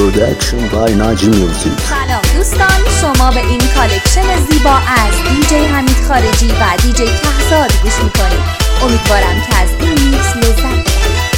Production by Naji Music. سلام دوستان، شما به این کالکشن زیبا از دیجی حمید خارجی و دیجی کهزاد گوش میکنید. امیدوارم که از این میکس لذت ببرید.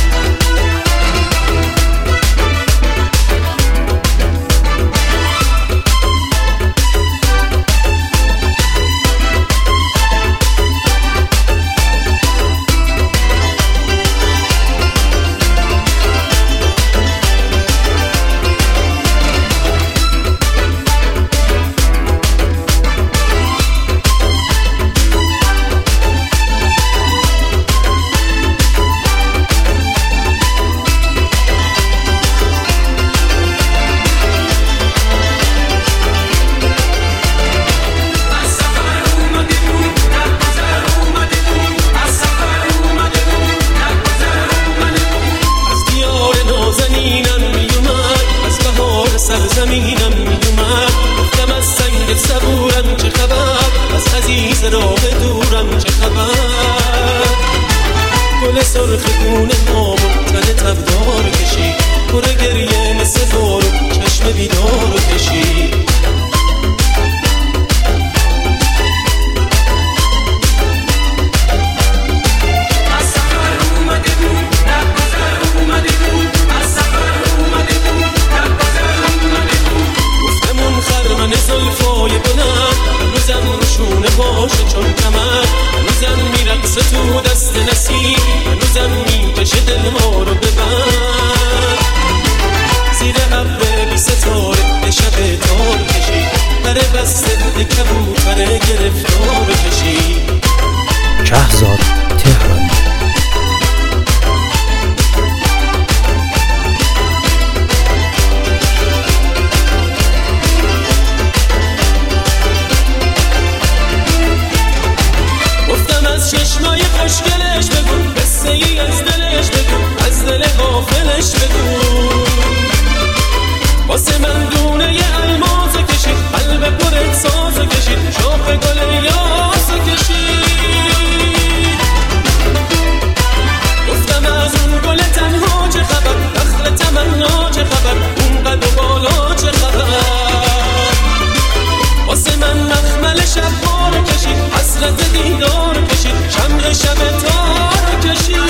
سرزمینم میومد گفتم از سنگ صبورم چه خبر، از عزیز راه دورم چه خبر. گل سرخ گونه ما تن تبدار کشید، پر گریه مثل بارو چشم بیدار کشید. زلفای بلند هنوزم روشونه باشه چون کمر، هنوزم میرقصه تو دست نسیم، هنوزم میکشه دل ما رو ببند. زیر ابر بی ستاره شب تار کشید، در بسته کبوتر گرفتار کشید. کهزاد تهرانی. چشمای خوشگلش بگو، قصه ای از دلش بگو، از دل غافلش بگو. واسه من دونه ی الماس کشید، قلب پرت ساز کشید، شاخ گل یاس کشید. گفتم از اون گل تنها چه خبر، دخل تمنا چه خبر، اون قد و بالا چه خبر. واسه من مخمل شب بار کشید، حسرت دیدار کشید، شمع شب تار کشید.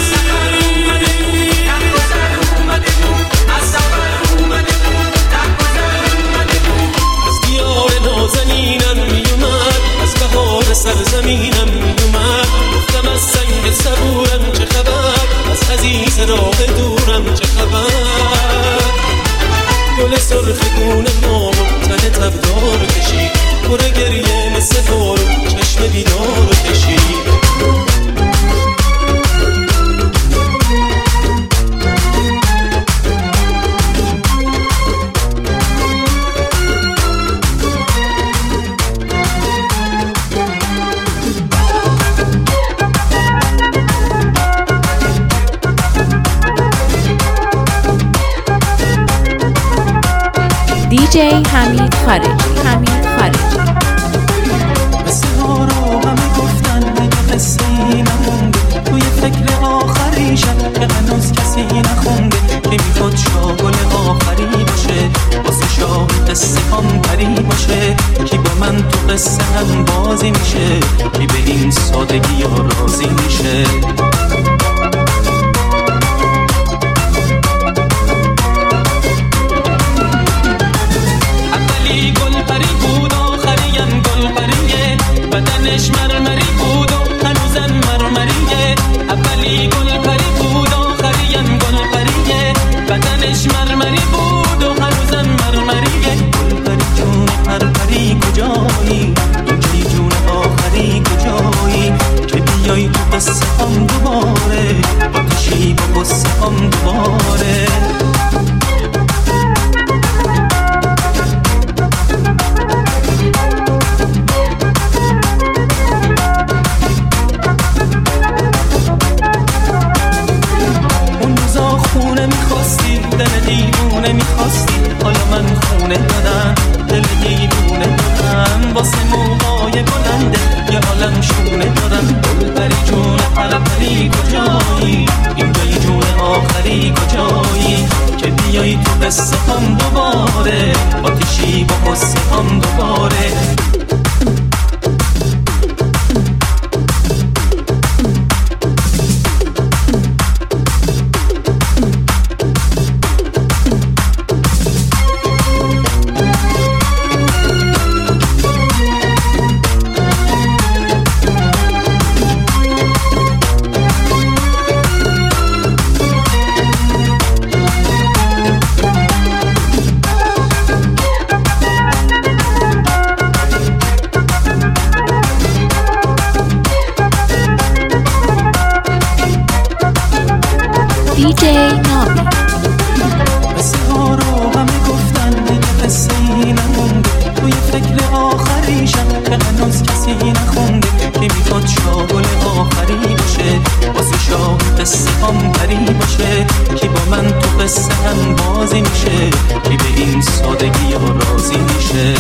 از دیار نازنینم میومد، از بهار سرزمینم میومد. گفتم از سنگ صبورم چه خبر، از عزیز راه دورم چه خبر. گل سرخ گونه ما تن تبدار کشید، پر گریه مثل بارو چشم بیدار کشید. دیجی حمید خارجی. قصه ها رو همه گفتن، مگه قصه ای نمونده توی فکر آخری شب که هنوز کسی نخونده، که میخواد شاگل آخری باشه، واسه شاگ قصه هم پری باشه. کی با من تو قصه هم بازی میشه، کی به این سادگی ها راضی میشه. بدنش مرمری بود و هنوزم مرمریه. اولی گل پری بود آخریم گل پریه. بدنش مرمری بود و هنوزم مرمریه. گل پری جون پرپری کجایی، توی جون آخری کجایی، که بیای تو قصه هم دوباره، آتشی با قصه هم دوباره. دل دیوونه میخواستی، حالا من خونه دادم، دل دیوونه دادم. واسه موهای بلنده یه عالم شونه دارم. گل پری جون پرپری کجایی، این جای جون آخری کجایی، که بیای تو قصه هم دوباره، آتیشی با قصه هم دوباره. DJ نامی. قصه ها رو همه گفتن دیگه قصه ای نمونده، توی فکر آخریشم که هنوز کسی نخونده، که میخواد شاگل آخری باشه، واسه شاه قصه هم پری باشه، که با من تو قصه هم بازی میشه، که به این سادگی ها راضی میشه.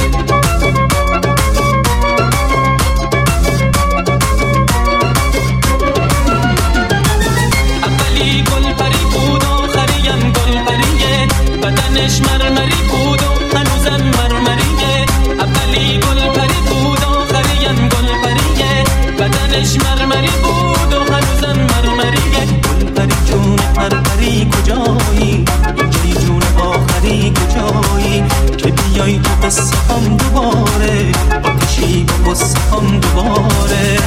بدنش مرمری بود و هنوزم مرمریه، اولی گل پری بود آخریم گل پریه، بدنش مرمری بود و هنوزم مرمریه. گل پری جون پرپری کجایی، اینجای جون آخری کجایی، که بیای تو قصه هم دوباره، آتشی با قصه هم دوباره.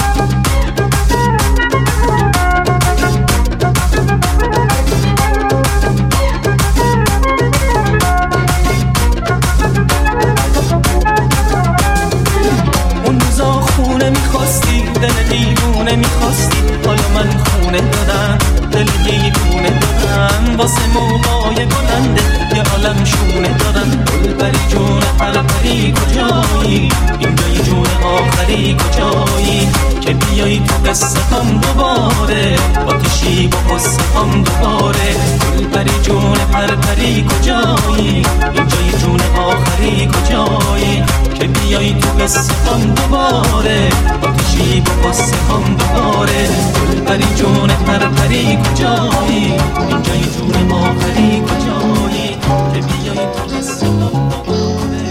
دل دیوونه میخواستی، حالا من خونه دادم، دل دیوونه دادم، واسه موقعای بلنده یه عالم شونه دارم. گل پری جون پرپری کجایی، اینجای جون آخری کجایی، که بیایی تو قصه هم دوباره، آتشی با قصه هم دوباره. گل پری جون پرپری کجایی، اینجای جون آخری کجایی، که بیایی تو قصه هم دوباره، آتشی با قصه هم دوباره. گل پری جون پرپری کجایی، اینجای جون آخری کجایی، که بیایی تو قصه هم دوباره.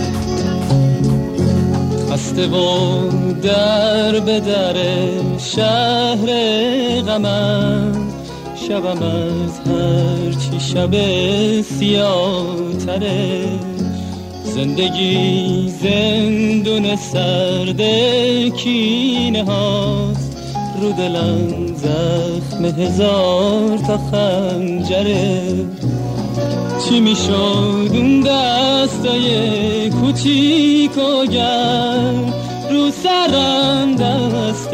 خسته و در به در شهر غمم، شبم از هرچی شب سیاه تره، زندگی زندون سرد کینه هاست، رو دلم زخم هزار تا خنجره. چی میشد اون دستای کوچیک و گرم، رو سرم دست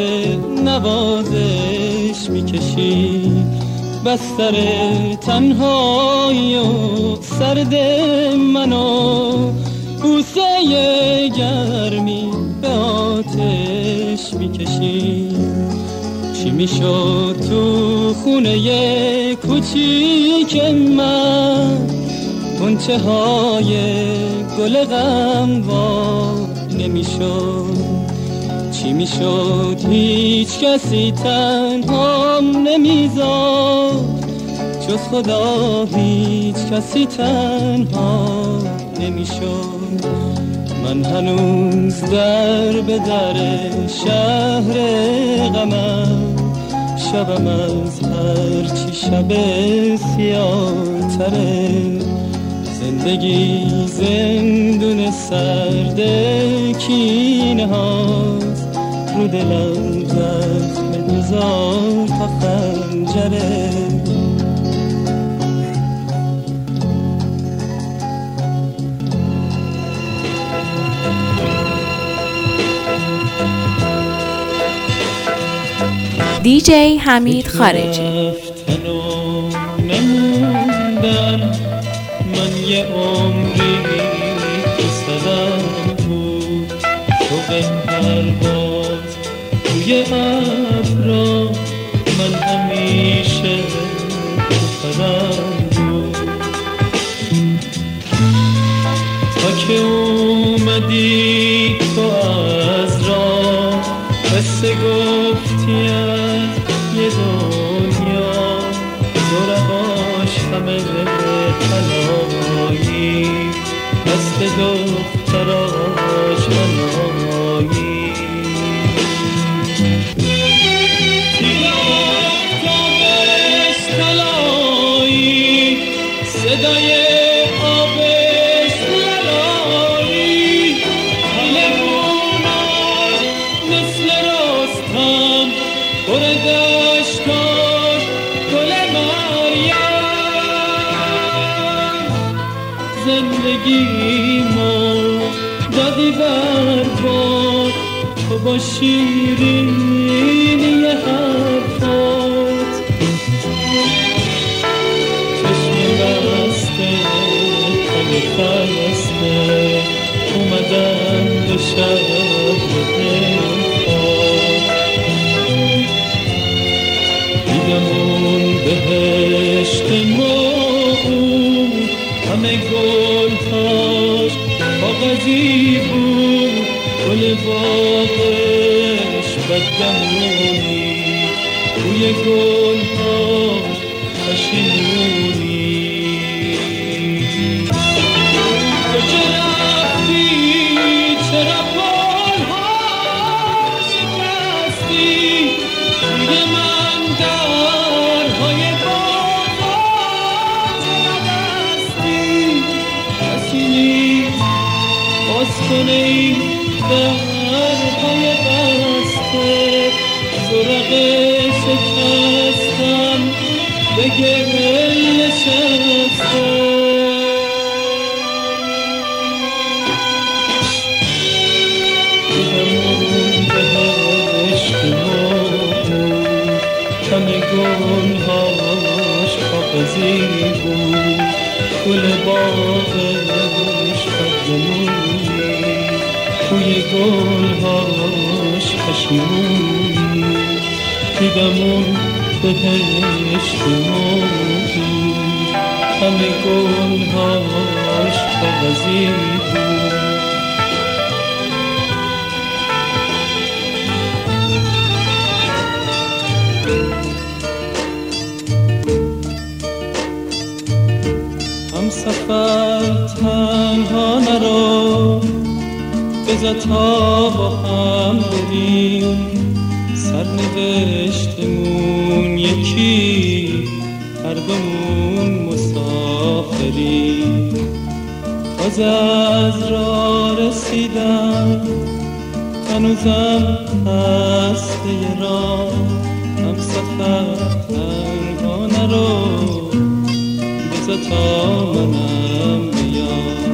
نوازش میکشی، بستر تنهایی و سرد منو، بوسه گرمی به آتش میکشی. چی میشد تو خونه کوچیک من، غنچه های گل غم وا نمیشد. چی میشد هیچ کسی تنهام نمیذاشت، جز خدا هیچ کسی تنها نمیشد. من هنوز در به در شهر غمم، شبم از هرچی شب سیاه تره، زندگی زندون سرد کینه هاست، رو دلم زخم هزار تا خنجره. دیجی حمید خارجی. من یه عمری صدم بود، شوق پرواز توی ابرا، من همیشه خودم بود. تا که اومدی تو از راه، قصه گفتی از یه دنیا، دورقاش همه تنها صدای آبش لالایی حالموناش مثل رستم پر دشتاش گل مریم زندگی ما دادی بر باد تو با شیرینی حرفات چشم بسته تن خسته اومدم به شهر دلخواه دیدم اون بهشت موعود همه گلهاش کاغذی بود گل باغش بدگمونی روی گلهاش پشیمونی تو که رفتی چرا پلها شکستی توی من درهای باغات نبستی کسی نیست باز کنه این درهای بسته زرق شکستم به گل نشسته دیدم اون بهشت موعود همه گلهاش کاغذی بود گل باغش بدگمونی توی گلهاش پشیمونی دیدم اون بهشت موعود همه گلهاش کاغذی بود هم سفر تنها نرو بذار تا با هم بریم سرنوشتمون یکی هر دومون مسافریم تازه از راه رسیدم هنوزم خسته راه هم سفر تنها نرو بذار تا منم بیام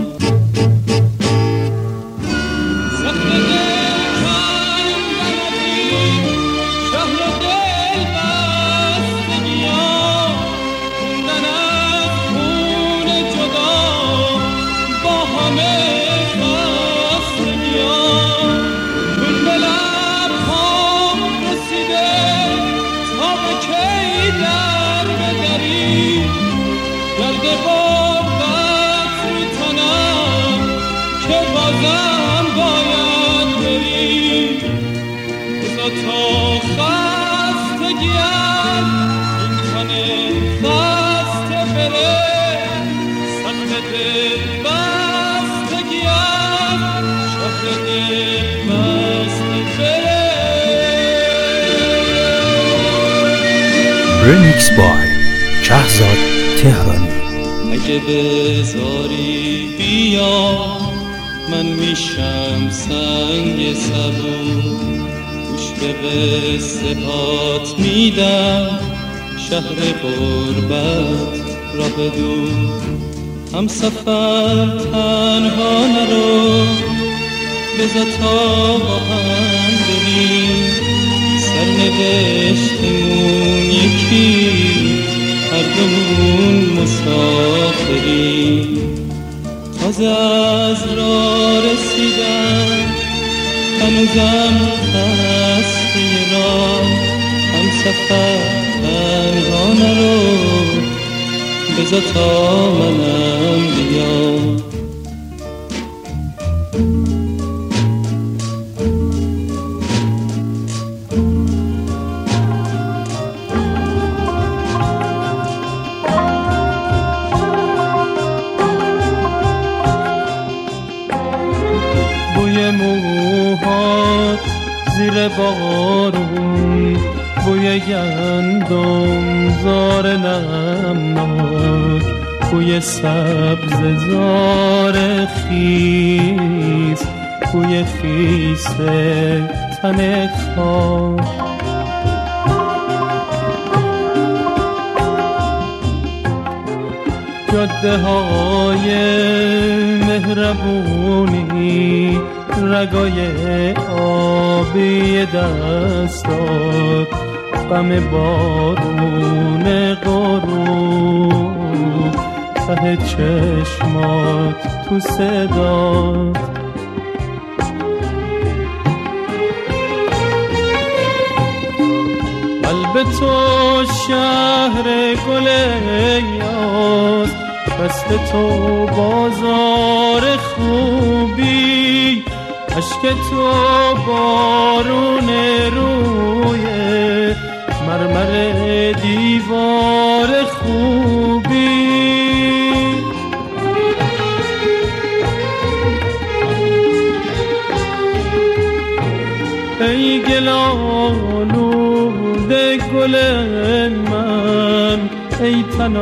Remix by شهزاد تهرانی. اگه بذاری بیا من میشم سنگ صبور گوش به قصه هات میدم شهر غربت را بدون هم سفر تنها نرو بذار تا با هم بریم سرنوشتمون یکی هر دومون مسافریم تازه از راه رسیدم هنوزم خسته راه هم سفر تنها نرو بذار تا منم بیام موهات زیر بارون بوی گندم زار نمناک بوی سبززار خیس، بوی خیس تن خاک. جاده های مهربونی، رگای آبی دستات، غم بارون غروب ته چشمات تو صدات. قلب تو شهر گل یاد، دست تو بازار خوبی، عشق تو بارون روی مرمر دیوار خوبی. ای گلالوده گل من، ای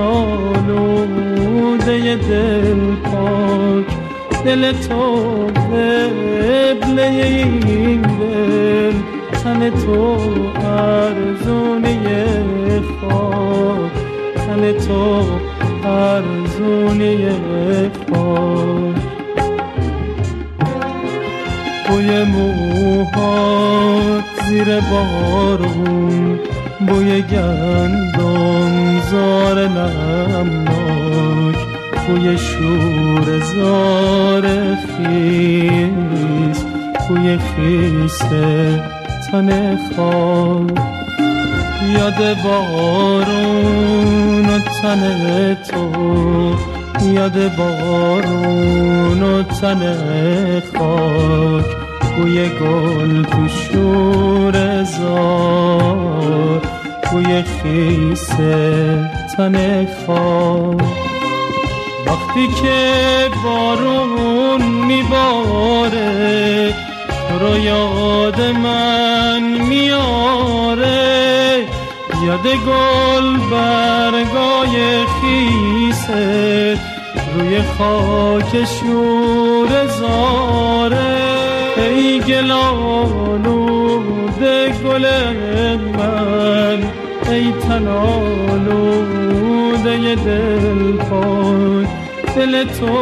تنالوده دل پاک، دل تو قبله این دل، تن تو ارزونه خاک، تن تو ارزونه خاک. بوی موهات زیر بارون، بوی گندم زار نمناک، بوی شور زار خیس، بوی خیس تن خاک. یاد بارون و تن تو، یاد بارون و تن خاک، بوی گل تو شور زار، بوی خیس تن خاک. وقتی که بارون میباره، تو رو یاد من میاره، یاد گل برگای خیست روی خاک شور زاره. ای گلالوده گل من، ای تنالوده دل پاک، دل تو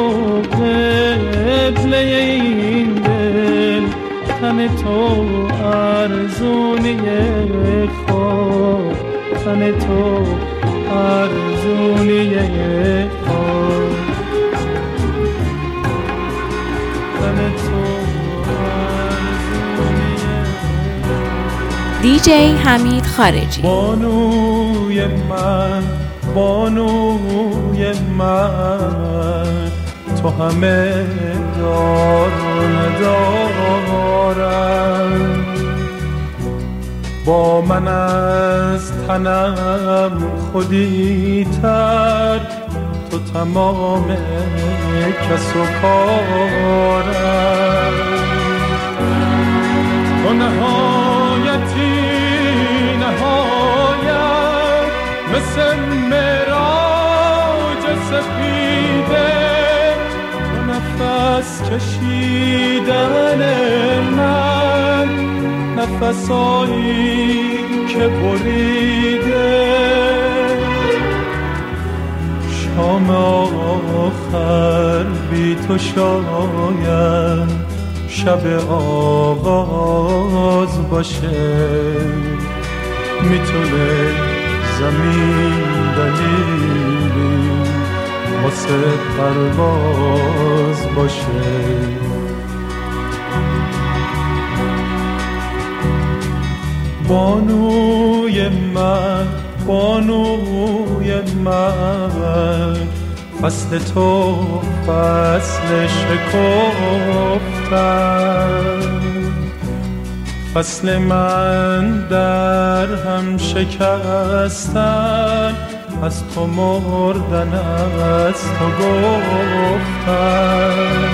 قبله این دل، تن تو ارزونه خاک، تن تو ارزونه خاک، تن تو دیجی حمید خارجی. بانوی من، بانوی من، تو همه دار و ندارم، با من از تنم خودی تر، تو تمام کس و کارم. تو نهایتی نهایت، مثل معراج سپیده، تو نفس کشیدن من، نفسایی که بریده. شام آخر بی تو شاید شب آغاز باشه، میتونه زمین دلیلی واسه پرواز باشه. بانوی من، بانوی من، فصل تو فصل شکفتن، فصل من در هم شکستن، از تو مردن از تو گفتن.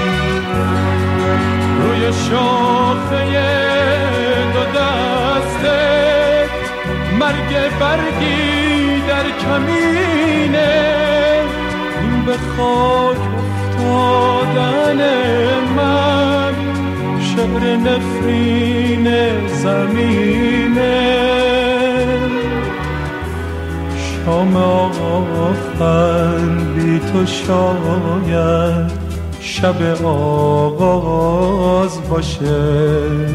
روی شاخه دو دستت مرگ برگی در کمینه، به خاک افتادن من شعر نفرین زمینه. شام آخر بی تو شاید شب آغاز باشه.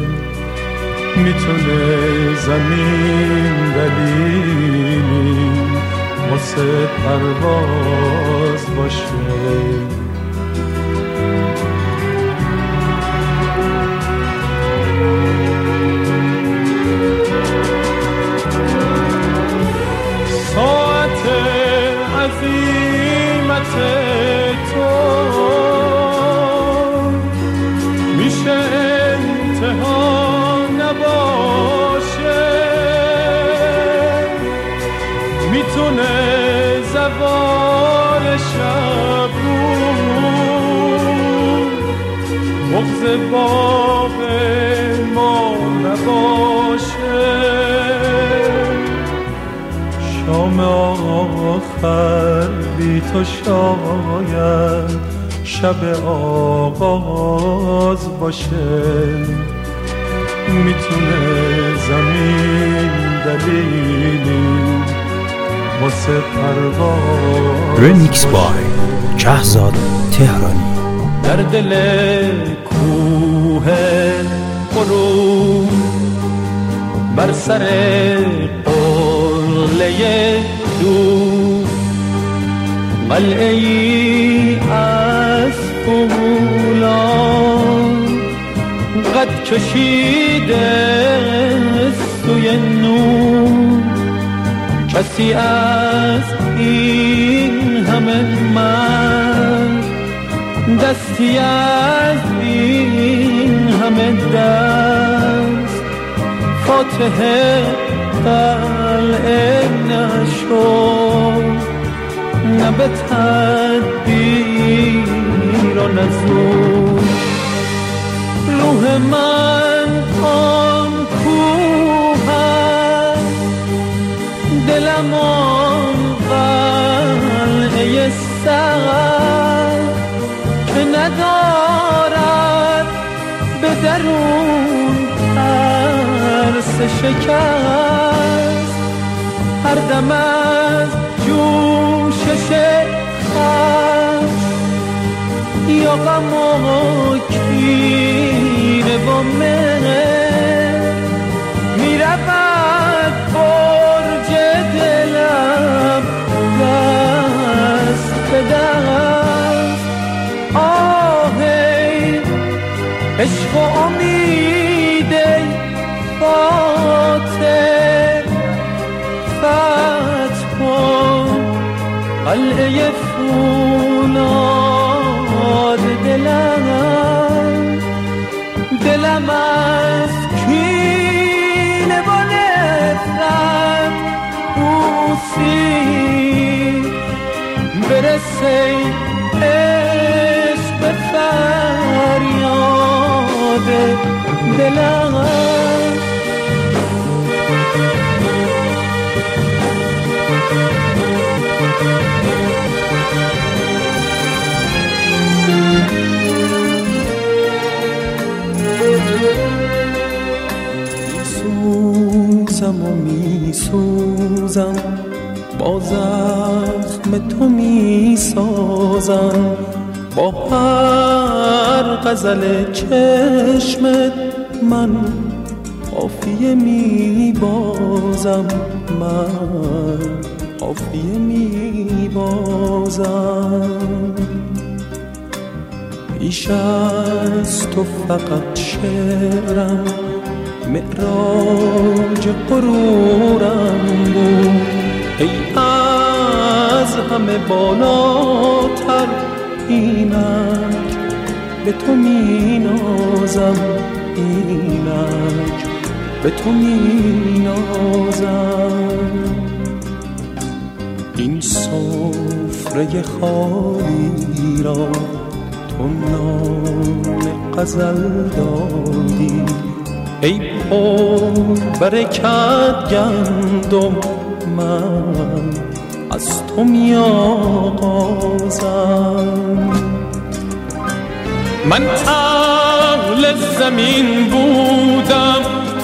میتونه زمین دلیلی واسه پرواز باشه. ساعت عظیمت تو میشه انتها نباشه. میتونه زوال شب بغض باغ ما نباشه. شام آخر بی تو شاید شب آغاز باشه. میتونه زمین دلیلی واسه پرواز. رمیکس بای شهزاد تهرانی. در دل کوه قرون بر سر قله دور قلعه ای از فولاد قد کشیده سوی نور. کسی از این همه من دستی از این همه دست فاتح قلعه نشد. نه به تدبیر و نزور روح من آن کوه است. دلم آن قلعه سقف که ندارد به درون ترس شکست. هر دم از جوشش خشم یا غم و کینه و مهر میرود برج دلم دست به دست. آهی عشق و امید فاتح فتح کن قلعه فولاد دلم از کینه و نفرت بوسی برسه عشق به فریاد دلم. میسوزم و میسوزم با زخم تو میسازم. با هر غزل چشمت من قافیه میبازم. من قافیه میبازم. پیش از تو فقط شعرم معراج غرورم بود. ای از همه بالاتر اینک به تو می نازم. اینک به تو می نازم. این سفره خالی را تو نام غزل دادی. ای پر برکت گندم من از تو می آغازم. من اهل زمین بودم،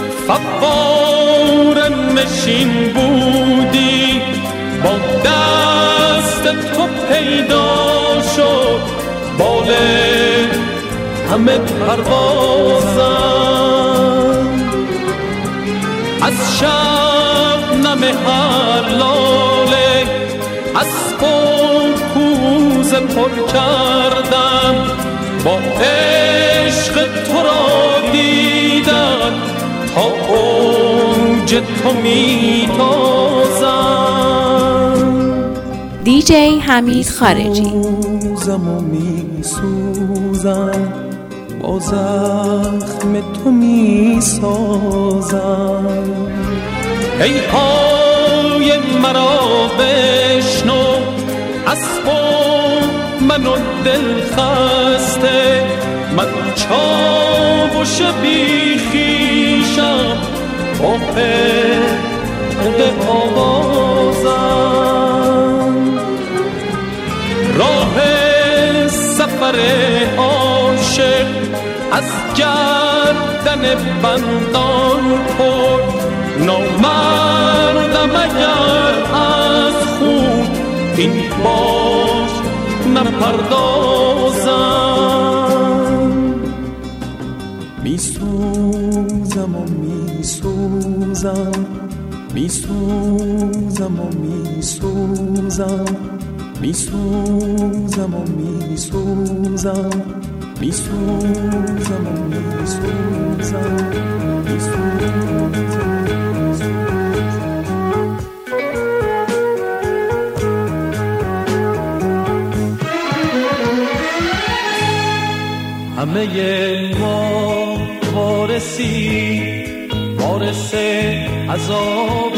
فوار نشین بودی، با دست تو پیدا شد بال همه پروازم. از شبنم هر لاله اسب و کوزه پر کردم، با عشق تو را دیدن تا اوج تو میتازم. دیجی حمید خارجی. سوزم و میسوزم، با زخم تو میسازم. ای پای مرا بشنو، اسب و من و دل خسته، من چاوش بیخیشم با پرده آوازم. راه سفر عاشق از گردن بندان پر، نامردم اگر از خون این باش نپردازم. میسوزم و میسوزم، میسوزم و میسوزم، میسوزم و میسوزم، میسوزم و میسوزم، همه ما وارثی، وارث عذاب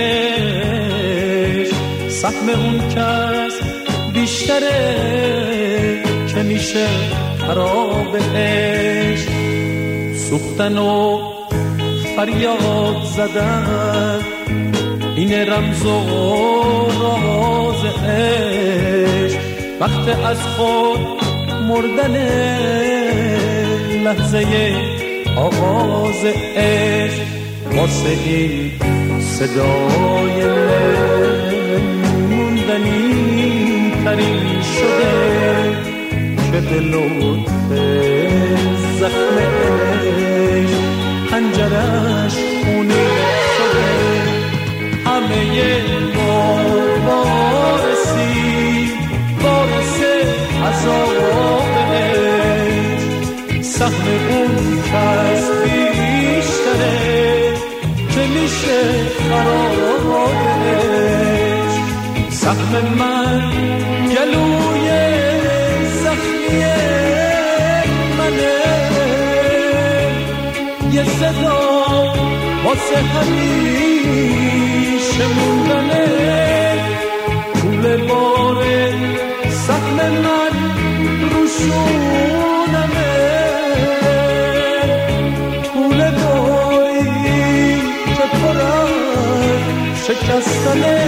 عشق، سهم اون کس بیشتره که میشه خراب عشق. سوختن و فریاد زدن این رمز و راز عشق، وقت از خود مردن لحظه آغاز عشق. واسه این صدای موندنی ترین شده که به لطف زخم عشق پنجرش خونی شده. همه ما وارثی، وارث عذاب عشق، سهم اون کس بیشتره که میشه خراب عشق. سهم من گلوی زخمی منه، یه صدا واسه همیشه موندنه. پول باره سهم من روشونمه، پول باری که پرم شکستنه.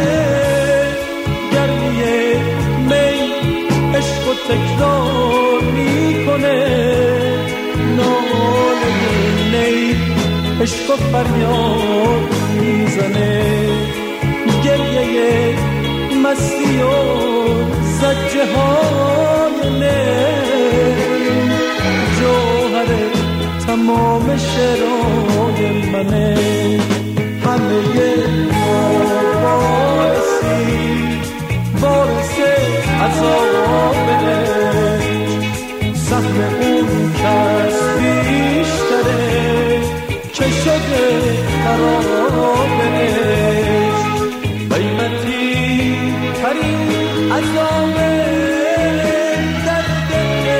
گرمی می عشق و تکرار میکنه، ناله نی عشق و فریاد میزنه. گریه مستی و زجه های نی جوهر تمام شعرهای منه. همه ما وارثی، وارث عذاب عشق، سهم اون کس بیشتره که شده خراب عشق. قیمتی ترین عذاب درد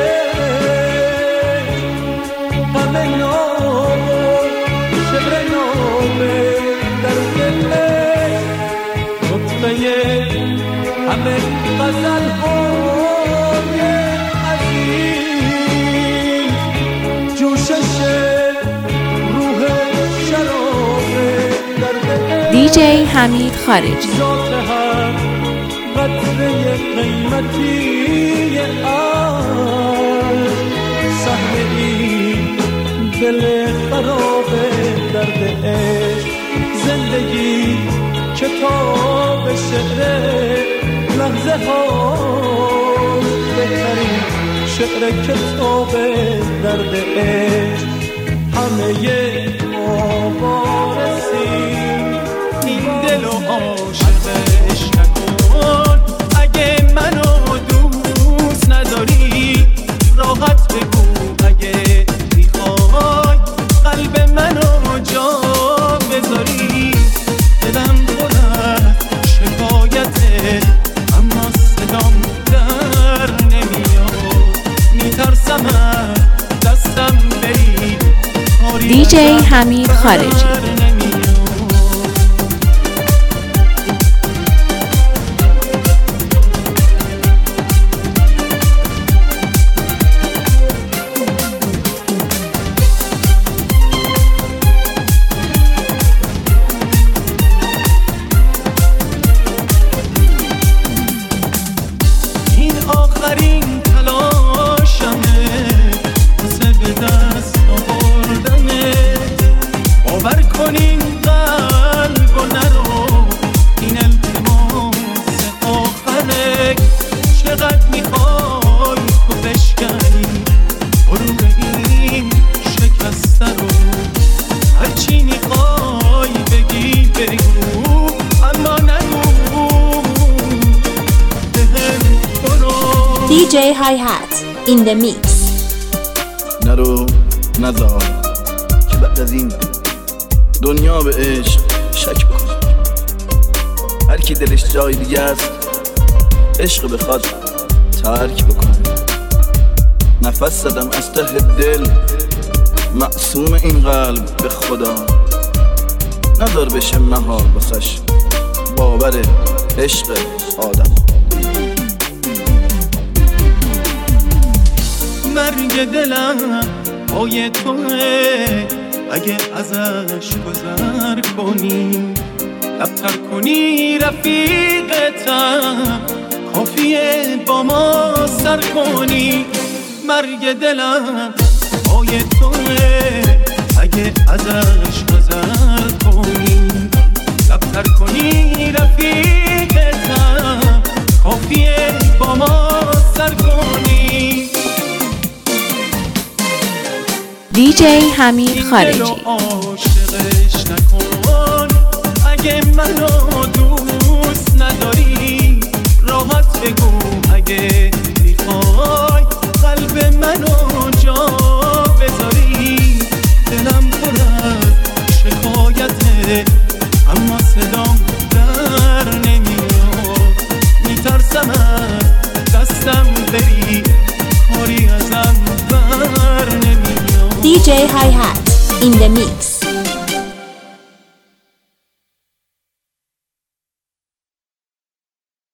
عشق، غم نام شبر نام درد عشق، نطفه همه غزل های عزیز، جوشش روح شراب درد عشق. دیجی حمید خارجی. ذات هم راحتی صحنه ای دل خراب درد عشق، زندگی کتاب شعر لحظه ها، بهترین شعر کتاب درد عشق، همه ما بارسیم این دل و عاشقش نکن. اگه منو دوست نداری راحت بگو، اگه میخوای قلب منو جا بذاری. دلم پر از شکایته اما صدام در نمیاد، میترسم از دستم بری. دیجی حمید خارجی. این آخرین تلاشمه واسه به دست آوردنه، باور کنین قلب و نرو، این التماس آخره. چقدر میخوای تو بشکنی برو این شکسته رو، هرچی میخوای بگی بگو اما نگو بهم برو. DJ Hi-Hat in the mix. نرو نزار که بعد از این دنیا به عشق شک بکن. هر کی دلش جای دیگه است عشق بخواد ترک بکن. نفس زدم از ته دل معصوم این قلب به خدا، نذار بشه محال بسش باور عشق آدم. مرگ دلم پای توه، اگه ازش گذر کنی لبتر کنی رفیقتم، کافیه با ما سر کنی. مرگ دلم پای توه، اگه ازش گذر کنی لبتر کنی رفیقتم، کافیه با ما سر کنی. DJ حمید خارجی. عاشقش نکن، اگه منو دوست نداری راحت بگو، اگه میخوای قلب منو جا بذاری. دلم پر از شکایته اما صدام در نمیاد، میترسم از دستم بری، کاری ازم بر نمیاد. DJ Hi-Hat in the mix.